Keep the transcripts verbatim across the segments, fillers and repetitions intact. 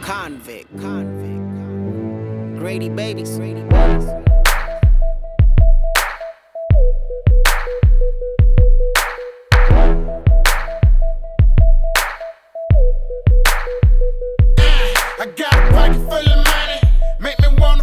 Convict, convict. Grady babies, Grady babies. I got a pocket full of money, make me wanna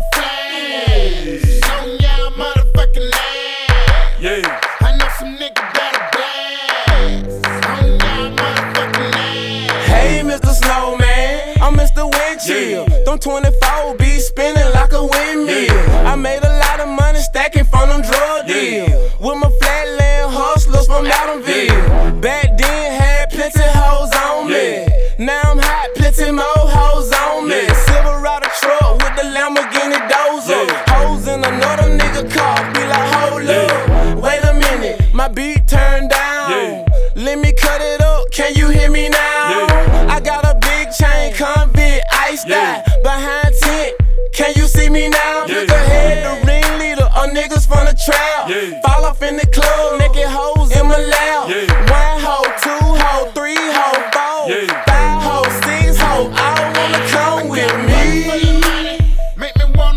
flash on y'all motherfucking ass. Yeah. I know some niggas that'll blast on y'all motherfucking ass. Hey, Mister Snowman, I'm Mister Windchill. Yeah. Them twenty-four be spinning like a windmill. Yeah. I made a lot of money stacking from them drug deals. Yeah. With my flatland hustlers from Adamville. Yeah. Back then had plenty hoes on me. Yeah. Now I'm hot, plenty more hoes on me. Yeah. Silverado truck with the Lamborghini dozer. Yeah. Hoes in another nigga car, be like, hold Yeah. up. Wait a minute, my beat turned down. Yeah. Let me cut it up, can you hear me now? Yeah. I got a big chain, convict, iced Yeah. out, behind tent. Can you see me now? Yeah. Look ahead, the ringleader, or niggas from the trap. Yeah. Fall off in the club, naked hoes in my lap. Yeah. One hoe, two hoe, three hoe, four, Yeah. five hoe, six hoe. All wanna come with Full of me. money, make me wanna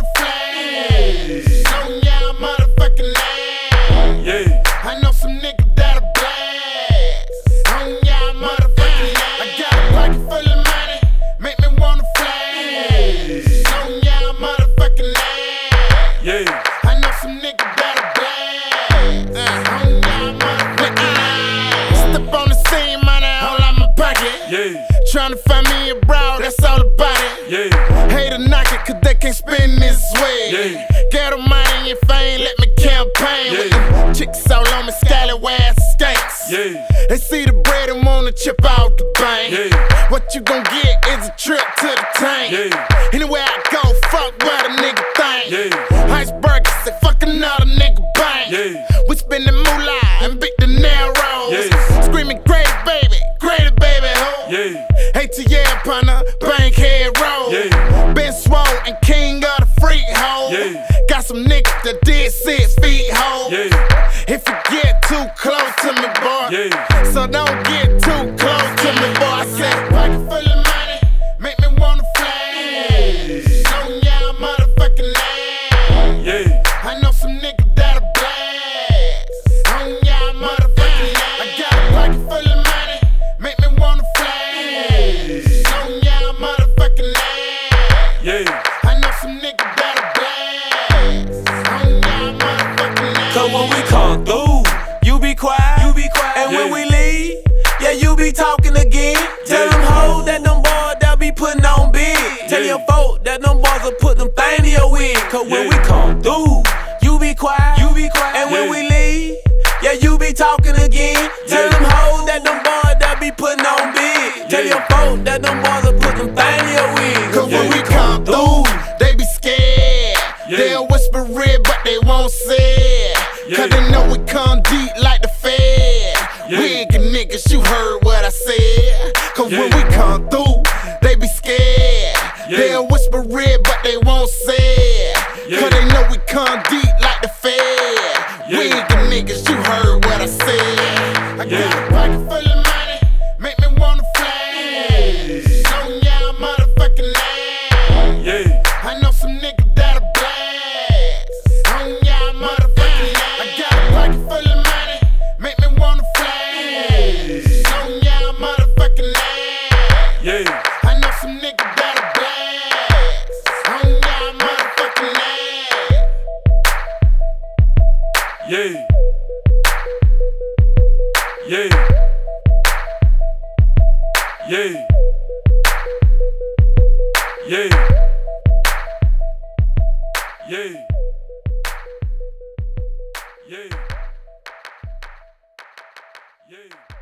flash on y'all motherfucking ass. Yeah. I know some niggas that'll blast on y'all motherfucking ass. I got a pocket full of money, make me wanna flash on y'all motherfucking ass. Yeah. I know some niggas that'll blast on y'all motherfucking ass. Step on the scene, money all out my pocket. Yeah. Tryna find me a bro, that's all about it. Yeah. Hate to knock it, cause they can't spin this way. Yeah. Get them money if I ain't let me campaign. With Yeah. them chicks all on me, scallywags, skanks. Yeah. They see the bread and wanna chip out the bank. Yeah. What you gon' get is a trip to the tank. Yeah. Anywhere I go, fuck what a nigga think. Yeah. Iceberg, say fuck another nigga bank. Yeah. We spendin' moolah and beat the narrows. Yeah. Screaming great baby, great baby, ho. Yeah. A T L partner, Bankhead Road. Yeah. Ben Swole and king of the freak hoe. Yeah. Got some niggas that did six feet hoe. Yeah. If you get too close to me, boy. Yeah. So don't get too close to me, boy. I said, pocket full of money, make me wanna flash on y'all motherfucking ass. Yeah. I know some niggas that'll blast on y'all motherfucking ass. I got a pocket full of money, make me wanna flash on y'all motherfucking ass. Yeah. I know some niggas that'll blast on y'all motherfucking ass. Cause when we come through, you be quiet, you be quiet. And when Yeah. we leave, yeah, you be talking again. Tell Yeah. them hoes that them boys that be putting on big. Tell Yeah. your folk that them boys will put them things in your wig. Cause when Yeah. we come through, you be quiet, you be quiet. And when Yeah. we leave, yeah, you be talking again. Tell Yeah. them hoes that them boys that be putting on big. Tell Yeah. your folk that them boys will put them things in your wig. Cause when we come through, they be scared. Yeah. They'll whisper it, but they won't say it. Cause Yeah. they know we come deep like the Fed. Yeah. Wig niggas, you heard what I said. Cause when Yeah. we come through, they be scared. Yeah. They'll whisper it, but they won't say it. Yeah. Cause they know we come deep like the Fed. Yeah. Wig niggas, you heard what I said. I got Yeah. a pocket full of money, make me wanna flash on y'all motherfucking ass. Yeah. I know some niggas that'll blast on y'all motherfucking ass. I got a pocket full of money, make me wanna flash on y'all motherfucking ass. Yeah. I know some niggas that'll blast on y'all motherfucking ass. Yeah. Yeah. Yeah. Yeah. Yeah. Yeah. Yeah.